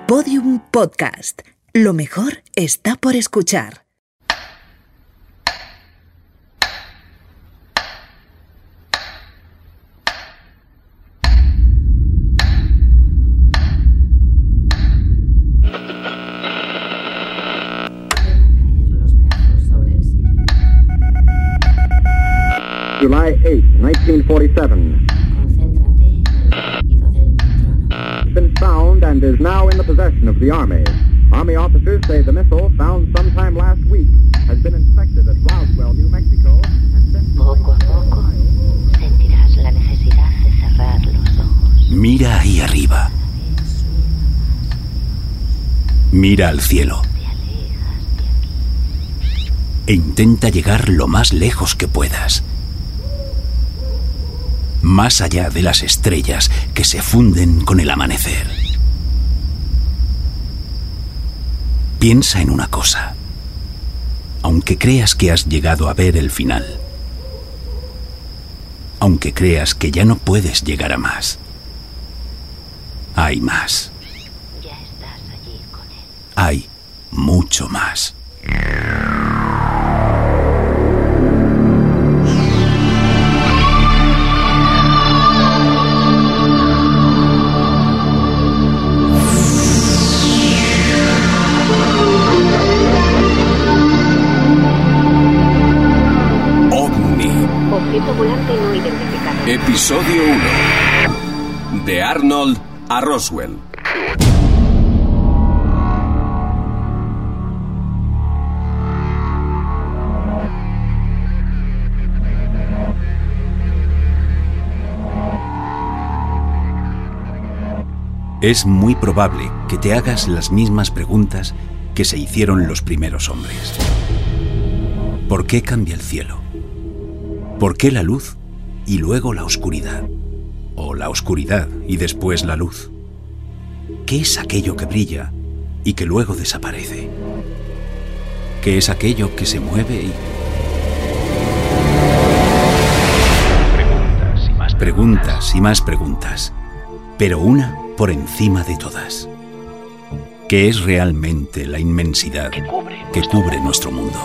Podium Podcast. Lo mejor está por escuchar. July 8, 1947. It's been found and is now in the possession of the Army. Army officers say the missile, found sometime last week, has been inspected at Roswell, New Mexico, and sent to... Poco a poco sentirás la necesidad de cerrar los ojos. Mira ahí arriba. Mira al cielo. E intenta llegar lo más lejos que puedas. Más allá de las estrellas que se funden con el amanecer. Piensa en una cosa. Aunque creas que has llegado a ver el final, aunque creas que ya no puedes llegar a más, hay más. Ya estás allí con él. Hay mucho más. Episodio 1. De Arnold a Roswell. Es muy probable que te hagas las mismas preguntas que se hicieron los primeros hombres. ¿Por qué cambia el cielo? ¿Por qué la luz y luego la oscuridad? ¿O la oscuridad y después la luz? ¿Qué es aquello que brilla y que luego desaparece? ¿Qué es aquello que se mueve y... Preguntas y más preguntas, pero una por encima de todas. ¿Qué es realmente la inmensidad que cubre nuestro mundo?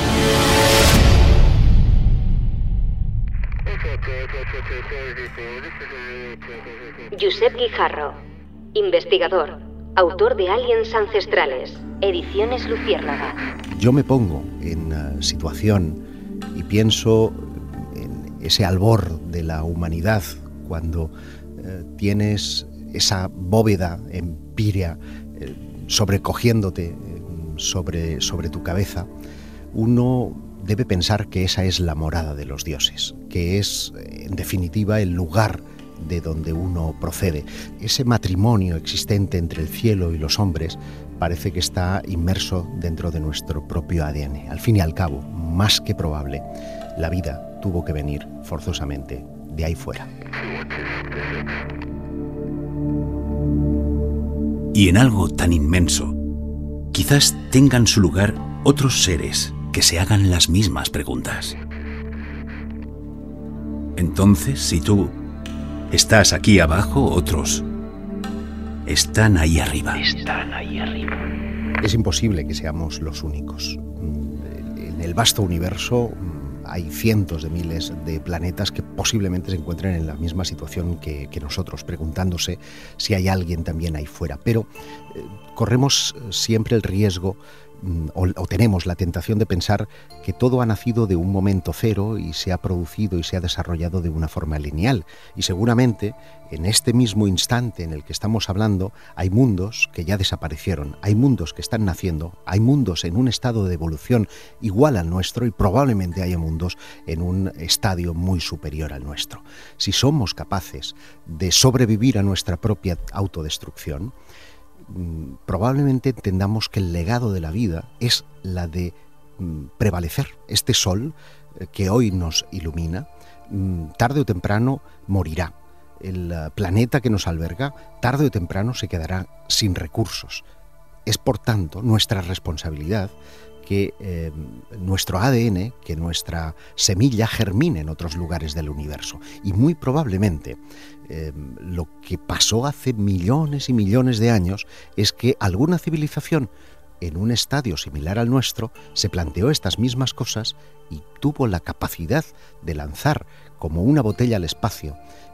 Josep Guijarro, investigador, autor de Aliens Ancestrales, Ediciones Luciérnaga. Yo me pongo en situación y pienso en ese albor de la humanidad cuando tienes esa bóveda empírea sobrecogiéndote sobre tu cabeza. Uno debe pensar que esa es la morada de los dioses, que es, en definitiva, el lugar de donde uno procede. Ese matrimonio existente entre el cielo y los hombres parece que está inmerso dentro de nuestro propio ADN. Al fin y al cabo, más que probable, la vida tuvo que venir forzosamente de ahí fuera. Y en algo tan inmenso, quizás tengan su lugar otros seres que se hagan las mismas preguntas. Entonces, si tú estás aquí abajo, otros están ahí arriba. Es imposible que seamos los únicos. En el vasto universo hay cientos de miles de planetas que posiblemente se encuentren en la misma situación que nosotros, preguntándose si hay alguien también ahí fuera. Pero corremos siempre el riesgo o tenemos la tentación de pensar que todo ha nacido de un momento cero y se ha producido y se ha desarrollado de una forma lineal. Y seguramente en este mismo instante en el que estamos hablando hay mundos que ya desaparecieron, hay mundos que están naciendo, hay mundos en un estado de evolución igual al nuestro y probablemente haya mundos en un estadio muy superior al nuestro. Si somos capaces de sobrevivir a nuestra propia autodestrucción, probablemente entendamos que el legado de la vida es la de prevalecer. Este sol que hoy nos ilumina, tarde o temprano morirá. El planeta que nos alberga, tarde o temprano se quedará sin recursos. Es, por tanto, nuestra responsabilidad que nuestro ADN, que nuestra semilla germine en otros lugares del universo. Y muy probablemente lo que pasó hace millones y millones de años es que alguna civilización en un estadio similar al nuestro se planteó estas mismas cosas y tuvo la capacidad de lanzar como una botella al espacio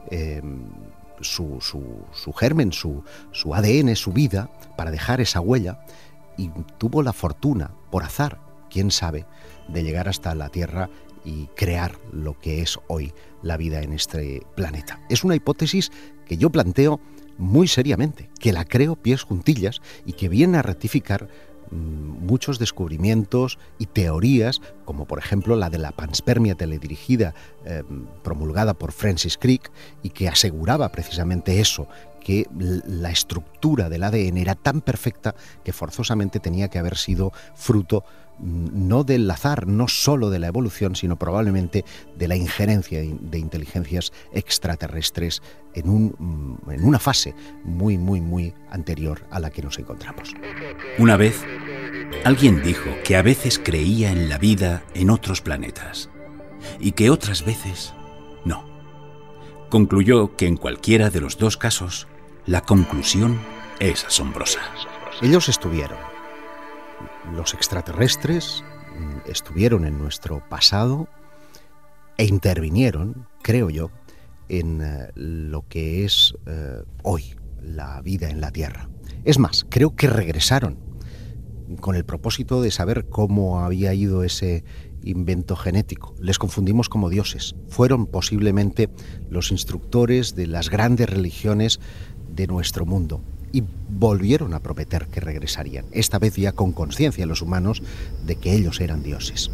su germen, su ADN, su vida, para dejar esa huella, y tuvo la fortuna, por azar, quién sabe, de llegar hasta la Tierra y crear lo que es hoy la vida en este planeta. Es una hipótesis que yo planteo muy seriamente, que la creo pies juntillas y que viene a rectificar muchos descubrimientos y teorías, como por ejemplo la de la panspermia teledirigida promulgada por Francis Crick, y que aseguraba precisamente eso, que la estructura del ADN era tan perfecta que forzosamente tenía que haber sido fruto no del azar, no solo de la evolución, sino probablemente de la injerencia de inteligencias extraterrestres en una fase muy, muy, muy anterior a la que nos encontramos. Una vez, alguien dijo que a veces creía en la vida en otros planetas y que otras veces no. Concluyó que en cualquiera de los dos casos, la conclusión es asombrosa. Ellos estuvieron. Los extraterrestres estuvieron en nuestro pasado e intervinieron, creo yo, en lo que es hoy la vida en la Tierra. Es más, creo que regresaron con el propósito de saber cómo había ido ese invento genético. Les confundimos como dioses. Fueron posiblemente los instructores de las grandes religiones de nuestro mundo. Y volvieron a prometer que regresarían, esta vez ya con conciencia los humanos de que ellos eran dioses.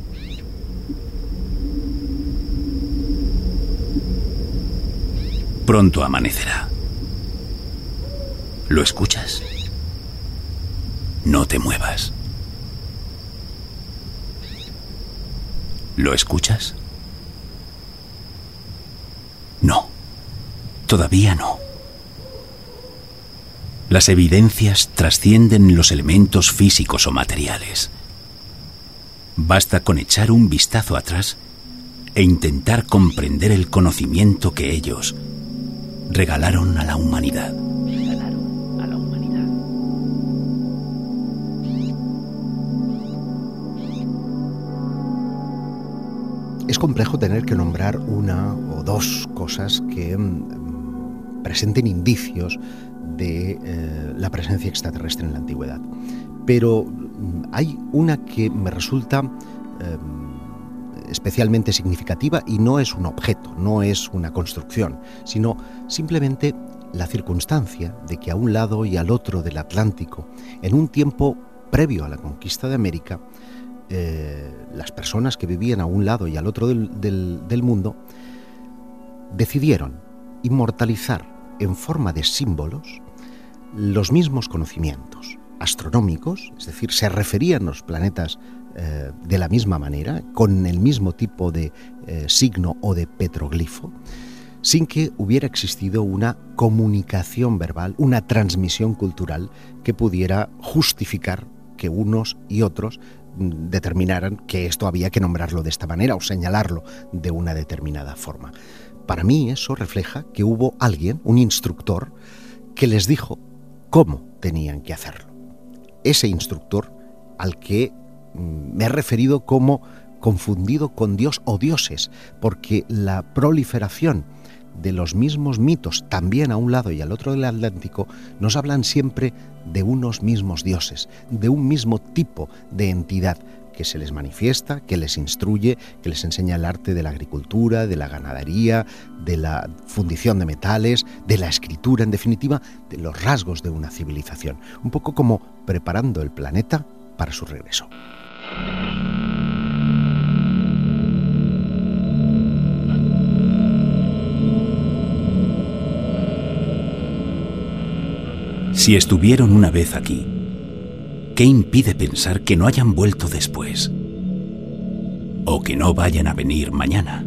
Pronto amanecerá. ¿Lo escuchas? No te muevas. ¿Lo escuchas? No, todavía no. Las evidencias trascienden los elementos físicos o materiales. Basta con echar un vistazo atrás e intentar comprender el conocimiento que ellos regalaron a la humanidad. Es complejo tener que nombrar una o dos cosas que presenten indicios de la presencia extraterrestre en la antigüedad. Pero hay una que me resulta especialmente significativa, y no es un objeto, no es una construcción, sino simplemente la circunstancia de que a un lado y al otro del Atlántico, en un tiempo previo a la conquista de América, las personas que vivían a un lado y al otro del mundo decidieron inmortalizar en forma de símbolos los mismos conocimientos astronómicos, es decir, se referían los planetas de la misma manera, con el mismo tipo de signo o de petroglifo, sin que hubiera existido una comunicación verbal, una transmisión cultural que pudiera justificar que unos y otros determinaran que esto había que nombrarlo de esta manera o señalarlo de una determinada forma. Para mí eso refleja que hubo alguien, un instructor, que les dijo cómo tenían que hacerlo. Ese instructor al que me he referido como confundido con Dios o dioses, porque la proliferación de los mismos mitos, también a un lado y al otro del Atlántico, nos hablan siempre de unos mismos dioses, de un mismo tipo de entidad que se les manifiesta, que les instruye, que les enseña el arte de la agricultura, de la ganadería, de la fundición de metales, de la escritura, en definitiva, de los rasgos de una civilización. Un poco como preparando el planeta para su regreso. Si estuvieron una vez aquí, ¿qué impide pensar que no hayan vuelto después? ¿O que no vayan a venir mañana?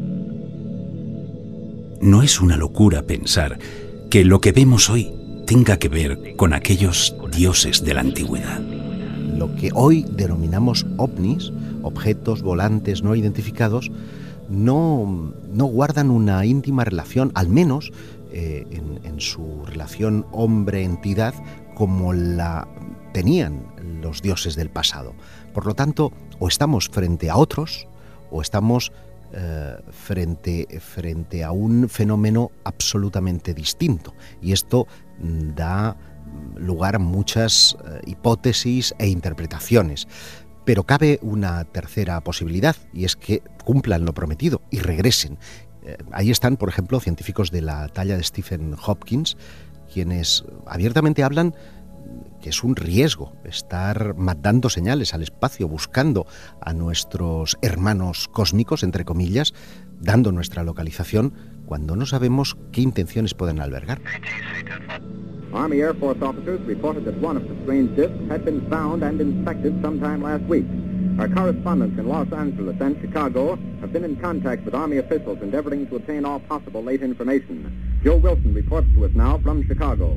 No es una locura pensar que lo que vemos hoy tenga que ver con aquellos dioses de la antigüedad. lo que hoy denominamos ovnis, objetos volantes no identificados, no guardan una íntima relación, al menos en su relación hombre-entidad, como la tenían los dioses del pasado. Por lo tanto, o estamos frente a otros, o estamos frente a un fenómeno absolutamente distinto. Y esto da lugar a muchas hipótesis e interpretaciones. Pero cabe una tercera posibilidad, y es que cumplan lo prometido y regresen. Ahí están, por ejemplo, científicos de la talla de Stephen Hopkins, quienes abiertamente hablan que es un riesgo estar mandando señales al espacio, buscando a nuestros hermanos cósmicos, entre comillas, dando nuestra localización, cuando no sabemos qué intenciones pueden albergar. Army Air Force officers reported that one of the strange discs had been found and inspected sometime last week. Our correspondents in Los Angeles and Chicago have been in contact with Army officials endeavoring to obtain all possible late information. Joe Wilson reports to us now from Chicago.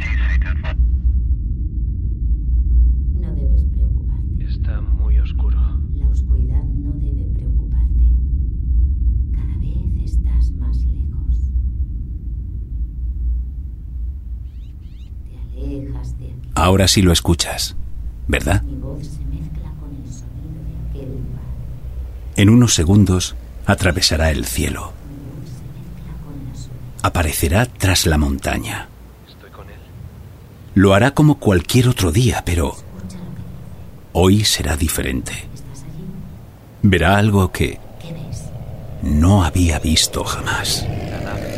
No debes preocuparte. Está muy oscuro. La oscuridad no debe preocuparte. Cada vez estás más lejos. Te alejas de aquí. Ahora sí lo escuchas, ¿verdad? Mi voz se mezcla con el sonido de aquel lugar. En unos segundos atravesará el cielo. Mi voz se mezcla con la suya. Aparecerá tras la montaña. Estoy con él. Lo hará como cualquier otro día, pero Escucha lo que dice. hoy será diferente. ¿Estás allí? Verá algo que ¿Qué ves? no había visto jamás. La nave.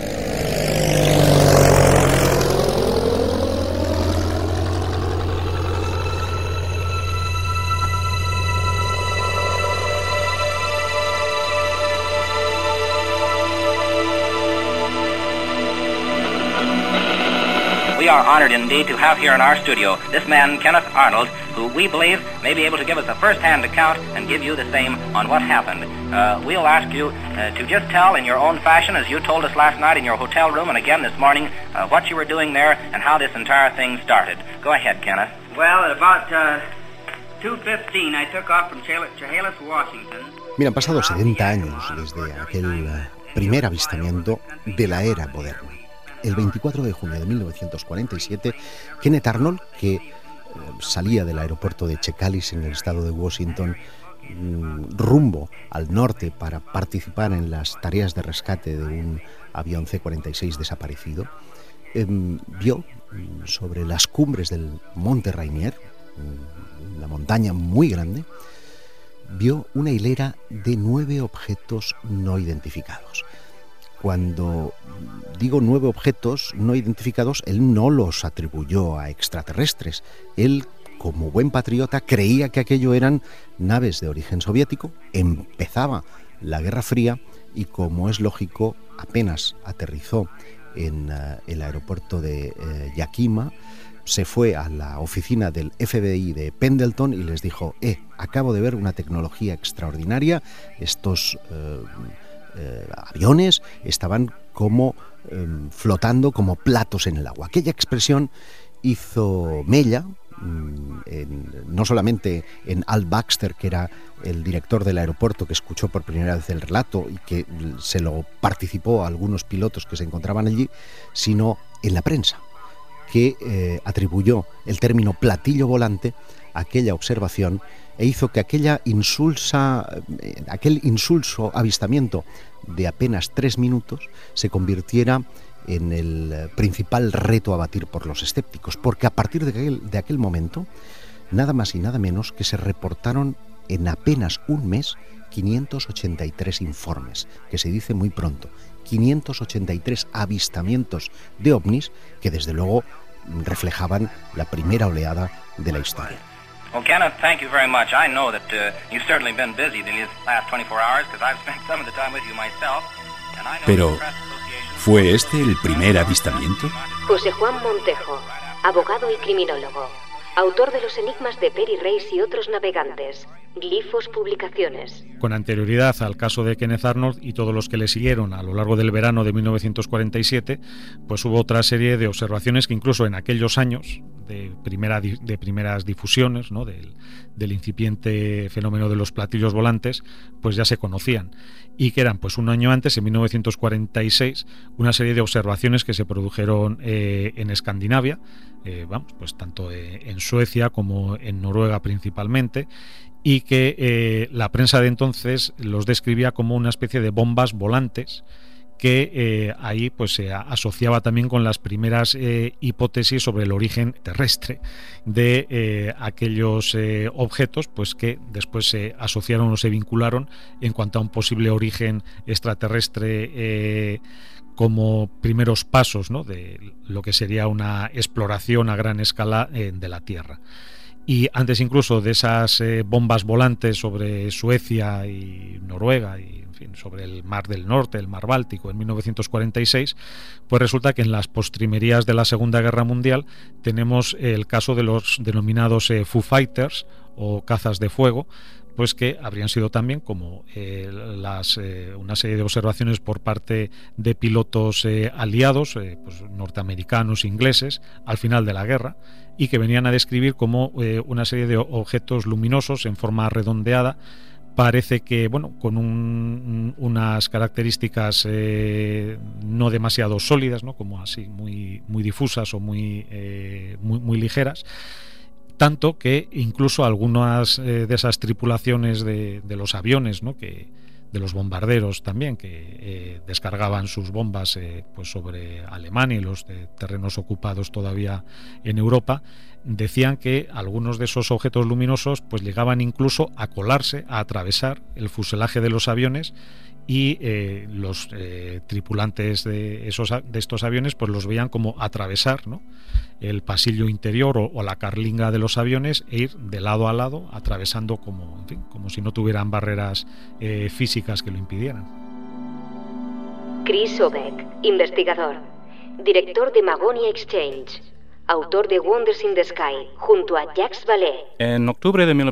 We are honored indeed to have here in our studio this man, Kenneth Arnold, who we believe may be able to give us a first-hand account and give you the same on what happened. We'll ask you to just tell in your own fashion, as you told us last night in your hotel room and again this morning, what you were doing there and how this entire thing started. Go ahead, Kenneth. Well, at about 2:15, I took off from Chehalis, Washington. Mira, han pasado 70 años desde aquel primer avistamiento de la era moderna. El 24 de junio de 1947, Kenneth Arnold, que salía del aeropuerto de Chehalis en el estado de Washington rumbo al norte para participar en las tareas de rescate de un avión C-46 desaparecido, vio sobre las cumbres del Monte Rainier, una montaña muy grande, vio una hilera de 9 objetos no identificados. Cuando digo 9 objetos no identificados, él no los atribuyó a extraterrestres. Él, como buen patriota, creía que aquello eran naves de origen soviético. Empezaba la Guerra Fría y, como es lógico, apenas aterrizó en el aeropuerto de Yakima, se fue a la oficina del FBI de Pendleton y les dijo: acabo de ver una tecnología extraordinaria, estos aviones estaban como flotando como platos en el agua. Aquella expresión hizo mella no solamente en Al Baxter, que era el director del aeropuerto que escuchó por primera vez el relato y que se lo participó a algunos pilotos que se encontraban allí, sino en la prensa, que atribuyó el término platillo volante a aquella observación e hizo que aquel insulso avistamiento de apenas 3 minutos se convirtiera en el principal reto a batir por los escépticos, porque a partir de aquel momento, nada más y nada menos que se reportaron en apenas un mes 583 informes, que se dice muy pronto, 583 avistamientos de ovnis que desde luego reflejaban la primera oleada de la historia. Well, Kenneth, thank you very much. I know that you've certainly been busy these last 24 hours because I've spent some of the time with you myself. And I know Pero, the Press Association... ¿fue este el primer avistamiento? José Juan Montejo, abogado y criminólogo, autor de Los enigmas de Peri Reis y otros navegantes, Glifos Publicaciones. Con anterioridad al caso de Kenneth Arnold y todos los que le siguieron a lo largo del verano de 1947, pues hubo otra serie de observaciones que incluso en aquellos años, primeras difusiones, ¿no? del incipiente fenómeno de los platillos volantes, pues ya se conocían, y que eran, pues un año antes, en 1946, una serie de observaciones que se produjeron en Escandinavia, pues tanto en Suecia como en Noruega principalmente, y que la prensa de entonces los describía como una especie de bombas volantes, que ahí pues se asociaba también con las primeras hipótesis sobre el origen terrestre de aquellos objetos, pues que después se asociaron o se vincularon en cuanto a un posible origen extraterrestre, como primeros pasos, ¿no? de lo que sería una exploración a gran escala de la Tierra. Y antes incluso de esas bombas volantes sobre Suecia y Noruega y en fin, sobre el Mar del Norte, el Mar Báltico, en 1946, pues resulta que en las postrimerías de la Segunda Guerra Mundial tenemos el caso de los denominados Foo Fighters o cazas de fuego, pues que habrían sido también como una serie de observaciones por parte de pilotos aliados, pues norteamericanos, ingleses, al final de la guerra, y que venían a describir como una serie de objetos luminosos en forma redondeada. Parece que, bueno, con unas características no demasiado sólidas, ¿no? Como así muy difusas o muy ligeras. Tanto que incluso algunas de esas tripulaciones de los aviones, ¿no? De los bombarderos también, que descargaban sus bombas pues sobre Alemania y los terrenos ocupados todavía en Europa, decían que algunos de esos objetos luminosos pues llegaban incluso a colarse, a atravesar el fuselaje de los aviones, y los tripulantes de estos aviones pues los veían como atravesar, ¿no? el pasillo interior o la carlinga de los aviones e ir de lado a lado, atravesando como si no tuvieran barreras físicas que lo impidieran. Chris Obeck, investigador, director de Magonia Exchange, autor de Wonders in the Sky, junto a Jacques Vallée. En octubre de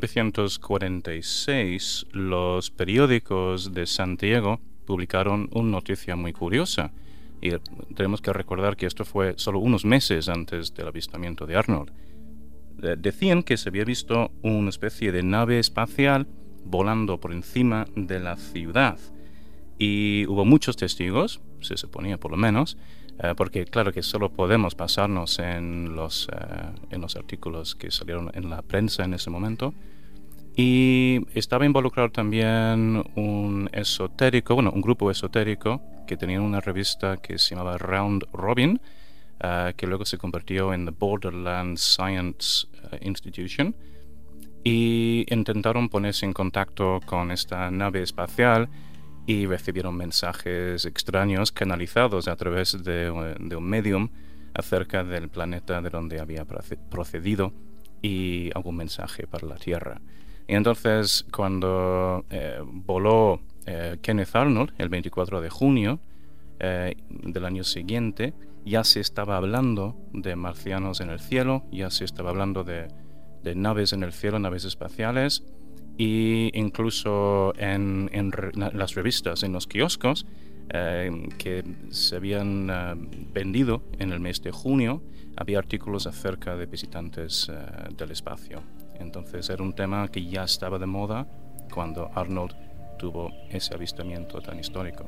1946, los periódicos de Santiago publicaron una noticia muy curiosa. Y tenemos que recordar que esto fue solo unos meses antes del avistamiento de Arnold. Decían que se había visto una especie de nave espacial volando por encima de la ciudad. Y hubo muchos testigos, se suponía por lo menos, porque claro que solo podemos basarnos en los artículos que salieron en la prensa en ese momento. Y estaba involucrado también un grupo esotérico que tenía una revista que se llamaba Round Robin, que luego se convirtió en The Borderland Science Institution, y intentaron ponerse en contacto con esta nave espacial y recibieron mensajes extraños canalizados a través de un medium acerca del planeta de donde había procedido y algún mensaje para la Tierra. Y entonces, cuando voló Kenneth Arnold, el 24 de junio del año siguiente, ya se estaba hablando de marcianos en el cielo, ya se estaba hablando de naves en el cielo, naves espaciales, y incluso en las revistas, en los kioscos que se habían vendido en el mes de junio, había artículos acerca de visitantes del espacio. Entonces era un tema que ya estaba de moda cuando Arnold tuvo ese avistamiento tan histórico.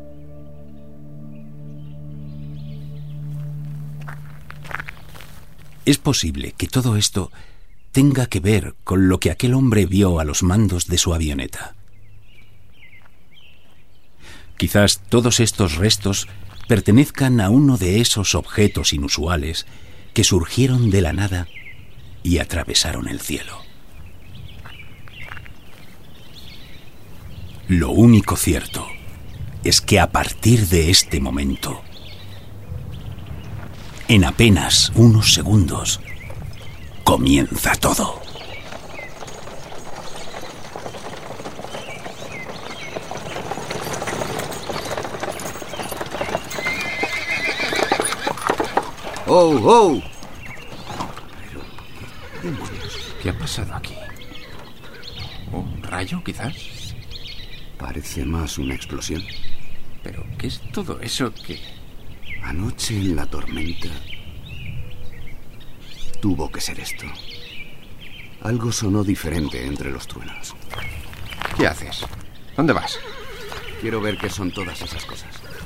Es posible que todo esto tenga que ver con lo que aquel hombre vio a los mandos de su avioneta. Quizás todos estos restos pertenezcan a uno de esos objetos inusuales que surgieron de la nada y atravesaron el cielo. Lo único cierto es que a partir de este momento, en apenas unos segundos, comienza todo. ¡Oh, oh! ¿Qué ha pasado aquí? ¿Un rayo, quizás? Parece más una explosión. ¿Pero qué es todo eso que...? Anoche en la tormenta Tuvo que ser esto. Algo sonó diferente entre los truenos. ¿Qué haces? ¿Dónde vas? Quiero ver qué son todas esas cosas.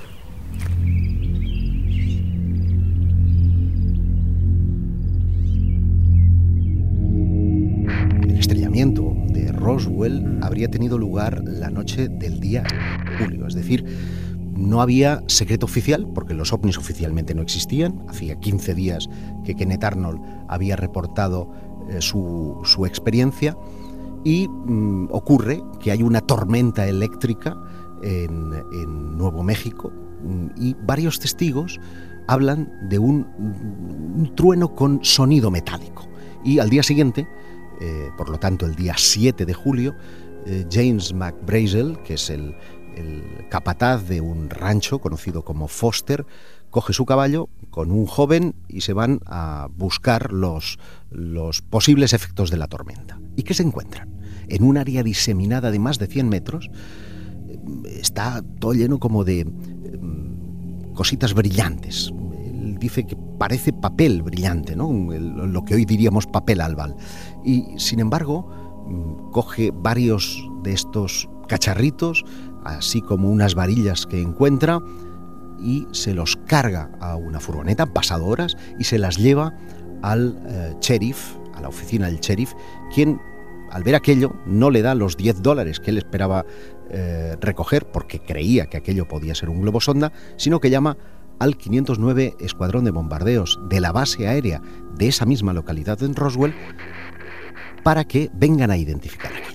El estrellamiento de Roswell habría tenido lugar la noche del día julio, es decir, no había secreto oficial, porque los ovnis oficialmente no existían. Hacía 15 días que Kenneth Arnold había reportado su experiencia, y ocurre que hay una tormenta eléctrica en Nuevo México, y varios testigos hablan de un trueno con sonido metálico. Y al día siguiente, por lo tanto el día 7 de julio, James McBrazel, que es el capataz de un rancho conocido como Foster, coge su caballo con un joven y se van a buscar los posibles efectos de la tormenta. ¿Y qué se encuentran? En un área diseminada de más de 100 metros, está todo lleno como de cositas brillantes. Él dice que parece papel brillante, ¿no? Lo que hoy diríamos papel albal. Y sin embargo, coge varios de estos cacharritos, así como unas varillas que encuentra, y se los carga a una furgoneta, han pasado horas, y se las lleva al sheriff, a la oficina del sheriff, quien, al ver aquello, no le da los $10 que él esperaba recoger, porque creía que aquello podía ser un globo sonda, sino que llama al 509 Escuadrón de Bombardeos de la base aérea de esa misma localidad en Roswell para que vengan a identificar aquello.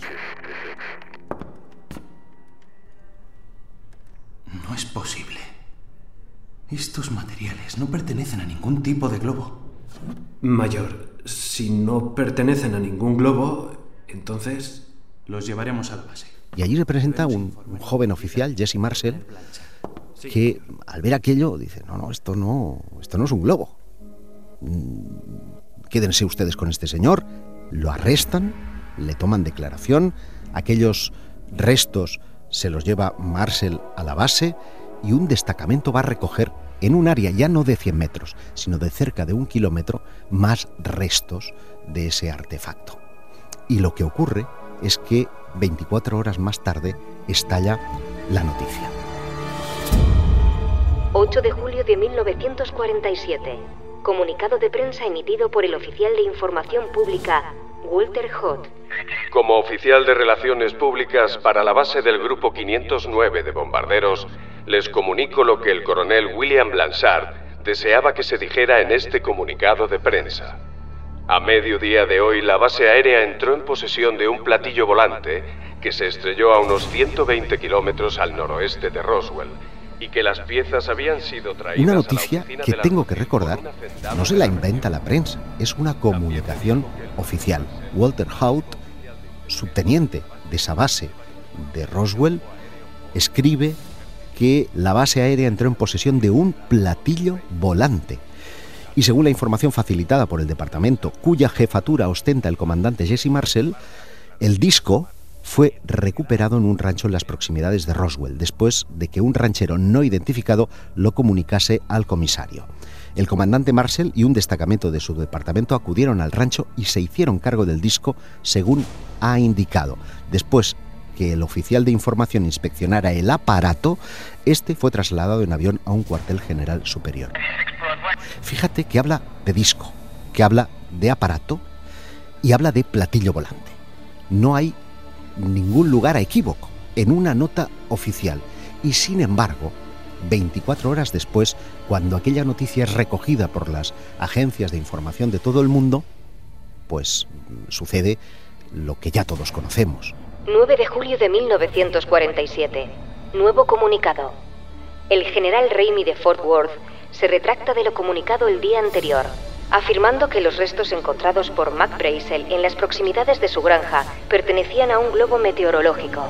No es posible. Estos materiales no pertenecen a ningún tipo de globo. Mayor, si no pertenecen a ningún globo, entonces los llevaremos a la base. Y allí se presenta un joven oficial, Jesse Marcel, que al ver aquello dice, no, esto no es un globo. Quédense ustedes con este señor. Lo arrestan, le toman declaración, aquellos restos se los lleva Marcel a la base, y un destacamento va a recoger en un área ya no de 100 metros, sino de cerca de 1 kilómetro, más restos de ese artefacto. Y lo que ocurre es que 24 horas más tarde estalla la noticia. 8 de julio de 1947. Comunicado de prensa emitido por el oficial de Información Pública, Walter Hood. Como oficial de Relaciones Públicas para la base del Grupo 509 de bombarderos, les comunico lo que el coronel William Blanchard deseaba que se dijera en este comunicado de prensa. A mediodía de hoy, la base aérea entró en posesión de un platillo volante que se estrelló a unos 120 kilómetros al noroeste de Roswell, y que las piezas habían sido traídas. Una noticia que tengo que recordar, no se la inventa la prensa, es una comunicación oficial. Walter Hood, subteniente de esa base de Roswell, escribe que la base aérea entró en posesión de un platillo volante. Y según la información facilitada por el departamento, cuya jefatura ostenta el comandante Jesse Marcel, el disco fue recuperado en un rancho en las proximidades de Roswell, después de que un ranchero no identificado lo comunicase al comisario. El comandante Marcel y un destacamento de su departamento acudieron al rancho y se hicieron cargo del disco según ha indicado. Después que el oficial de información inspeccionara el aparato, este fue trasladado en avión a un cuartel general superior. Fíjate que habla de disco, que habla de aparato y habla de platillo volante. No hay ningún lugar a equívoco en una nota oficial. Y sin embargo, 24 horas después, cuando aquella noticia es recogida por las agencias de información de todo el mundo, pues sucede lo que ya todos conocemos. 9 de julio de 1947. Nuevo comunicado. El general Ramey de Fort Worth se retracta de lo comunicado el día anterior, afirmando que los restos encontrados por McBrazel en las proximidades de su granja pertenecían a un globo meteorológico.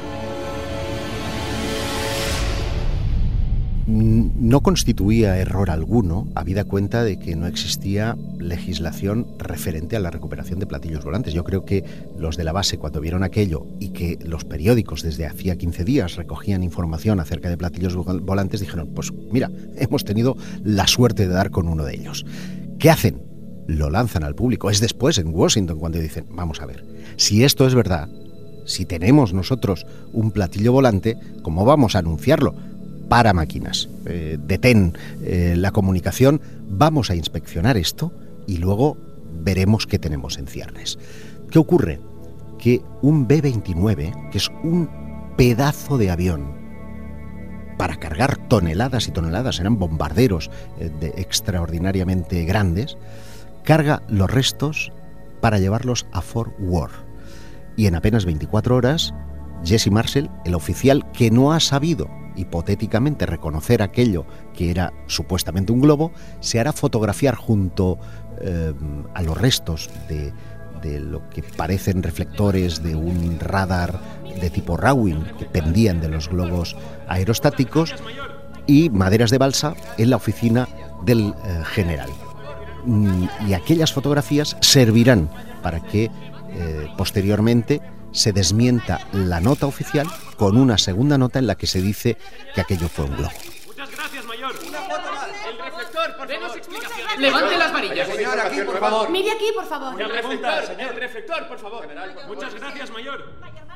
No constituía error alguno, habida cuenta de que no existía legislación referente a la recuperación de platillos volantes. Yo creo que los de la base, cuando vieron aquello y que los periódicos desde hacía 15 días recogían información acerca de platillos volantes, dijeron, pues mira, hemos tenido la suerte de dar con uno de ellos. ¿Qué hacen? lo lanzan al público. Es después, en Washington, cuando dicen, vamos a ver, si esto es verdad, si tenemos nosotros un platillo volante, ¿cómo vamos a anunciarlo? Para máquinas, detén la comunicación, vamos a inspeccionar esto y luego veremos qué tenemos en ciernes. ¿Qué ocurre? Que un B-29, que es un pedazo de avión para cargar toneladas y toneladas, eran bombarderos extraordinariamente grandes, carga los restos para llevarlos a Fort Worth. Y en apenas 24 horas, Jesse Marcel, el oficial que no ha sabido hipotéticamente reconocer aquello que era supuestamente un globo, se hará fotografiar junto a los restos de lo que parecen reflectores de un radar de tipo Rawin que pendían de los globos aerostáticos, y maderas de balsa en la oficina del general. Y aquellas fotografías servirán para que posteriormente se desmienta la nota oficial con una segunda nota en la que se dice que aquello fue un globo. Muchas gracias, mayor. Una foto más. El reflector, por favor. Explicaciones. Levante las varillas. Señor, aquí, por favor. Mire aquí, por favor. El reflector, por favor. Muchas gracias, mayor.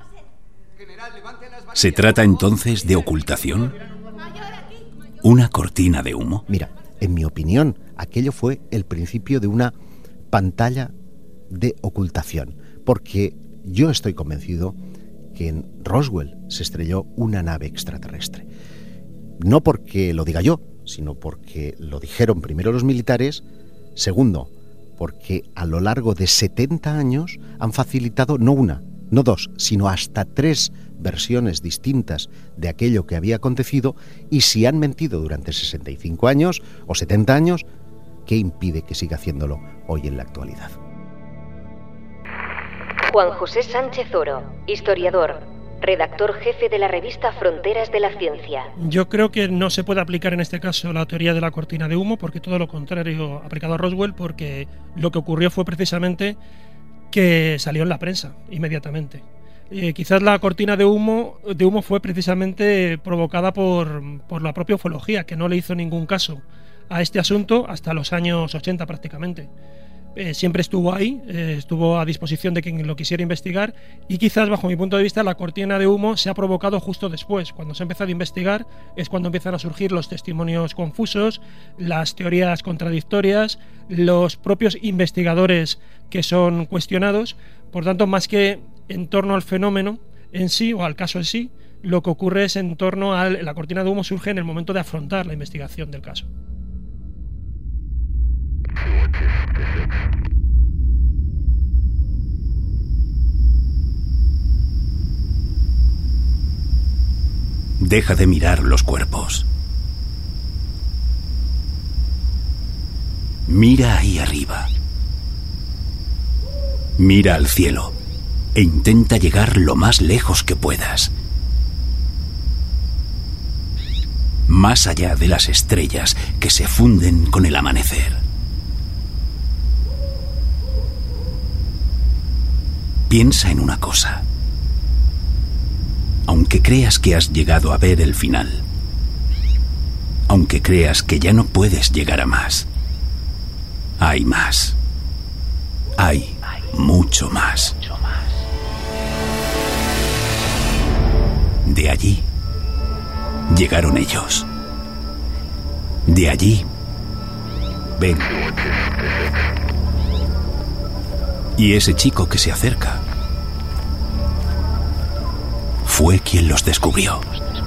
¿Se trata entonces de ocultación? ¿Una cortina de humo? Mira, en mi opinión, aquello fue el principio de una pantalla de ocultación, porque yo estoy convencido que en Roswell se estrelló una nave extraterrestre. No porque lo diga yo, sino porque lo dijeron primero los militares, segundo, porque a lo largo de 70 años han facilitado no una, no dos, sino hasta 3 versiones distintas de aquello que había acontecido, y si han mentido durante 65 años o 70 años, ¿qué impide que siga haciéndolo hoy en la actualidad? Juan José Sánchez Oro, historiador, redactor jefe de la revista Fronteras de la Ciencia. Yo creo que no se puede aplicar en este caso la teoría de la cortina de humo, porque todo lo contrario aplicado a Roswell, porque lo que ocurrió fue precisamente que salió en la prensa inmediatamente. Quizás la cortina de humo fue precisamente provocada por la propia ufología, que no le hizo ningún caso a este asunto hasta los años 80 prácticamente. Siempre estuvo ahí, estuvo a disposición de quien lo quisiera investigar, y quizás bajo mi punto de vista la cortina de humo se ha provocado justo después. Cuando se ha empezado a investigar es cuando empiezan a surgir los testimonios confusos, las teorías contradictorias, los propios investigadores que son cuestionados. Por tanto, más que en torno al fenómeno en sí o al caso en sí, lo que ocurre es en torno a la cortina de humo surge en el momento de afrontar la investigación del caso. Deja de mirar los cuerpos. Mira ahí arriba. Mira al cielo e intenta llegar lo más lejos que puedas. Más allá de las estrellas que se funden con el amanecer. Piensa en una cosa. Aunque creas que has llegado a ver el final, aunque creas que ya no puedes llegar a más, hay más. Hay mucho más. De allí llegaron ellos. De allí ven. Y ese chico que se acerca fue quien los descubrió.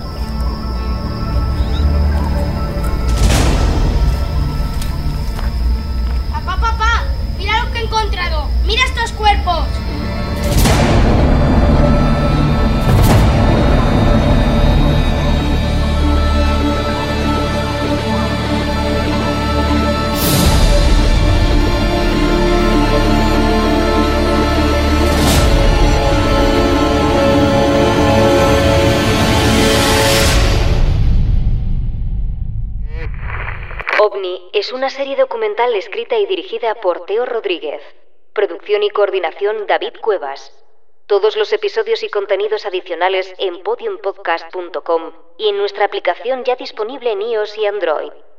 Papá, mira lo que he encontrado. Mira estos cuerpos. OVNI es una serie documental escrita y dirigida por Teo Rodríguez. Producción y coordinación David Cuevas. Todos los episodios y contenidos adicionales en podiumpodcast.com y en nuestra aplicación ya disponible en iOS y Android.